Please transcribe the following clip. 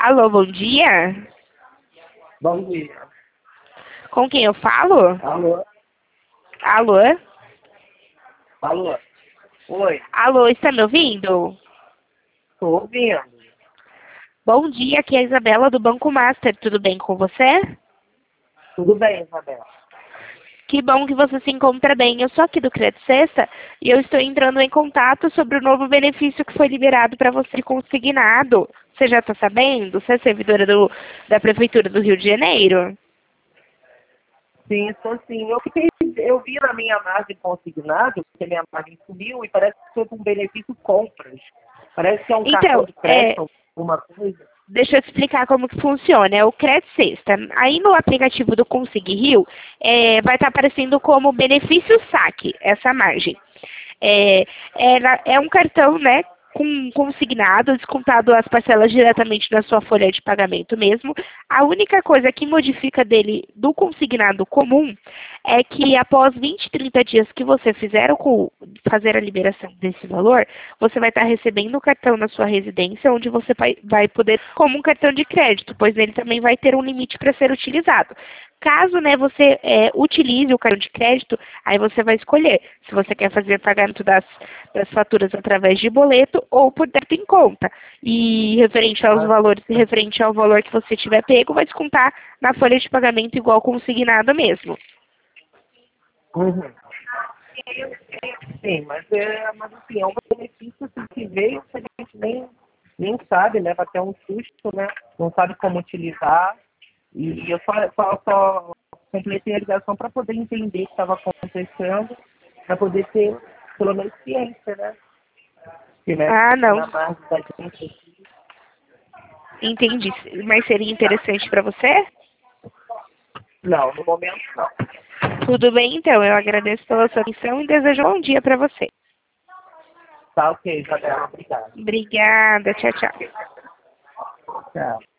Alô, bom dia. Bom dia. Com quem eu falo? Alô? Alô? Alô? Oi, Alô, está me ouvindo? tô ouvindo. Bom dia, aqui é a Isabela do Banco Master. Tudo bem com você? Tudo bem, Isabela? Que bom que você se encontra bem. Eu sou aqui do Crédito Sexta e eu estou entrando em contato sobre o novo benefício que foi liberado para você consignado. Você já está sabendo? Você é servidora da Prefeitura do Rio de Janeiro? Sim, estou sim. Eu vi na minha margem consignado, que a minha margem subiu e parece que foi com benefício compras. Parece que é um cartão Então, de crédito, alguma coisa. deixa eu te explicar como que funciona. É o Crédito Sexta. Aí no aplicativo do Consig Rio, vai estar aparecendo como benefício saque, essa margem. É um cartão, né, com consignado, descontado as parcelas diretamente na sua folha de pagamento mesmo. A única coisa que modifica dele do consignado comum é que após 20, 30 dias que você fazer a liberação desse valor, você vai estar recebendo o cartão na sua residência, onde você vai poder, como um cartão de crédito, pois ele também vai ter um limite para ser utilizado. Caso, né, você utilize o cartão de crédito, aí você vai escolher se você quer fazer pagamento das faturas através de boleto ou por débito em conta. E referente aos valores, referente ao valor que você tiver pego, vai descontar na folha de pagamento igual consignado mesmo. Uhum. Sim, mas assim, é um benefício assim, que veio que a gente nem sabe, leva até um susto, né? Não sabe como utilizar. E eu só completei a ligação para poder entender o que estava acontecendo, para poder ter pelo menos ciência, né? Que mexe Ah, não. na base da gente. Entendi. Mas seria interessante para você? Não, no momento não. Tudo bem, então. Eu agradeço pela sua atenção e desejo um bom dia para você. Tá ok, Isabela, obrigado. Obrigada. Tchau, tchau. Tchau.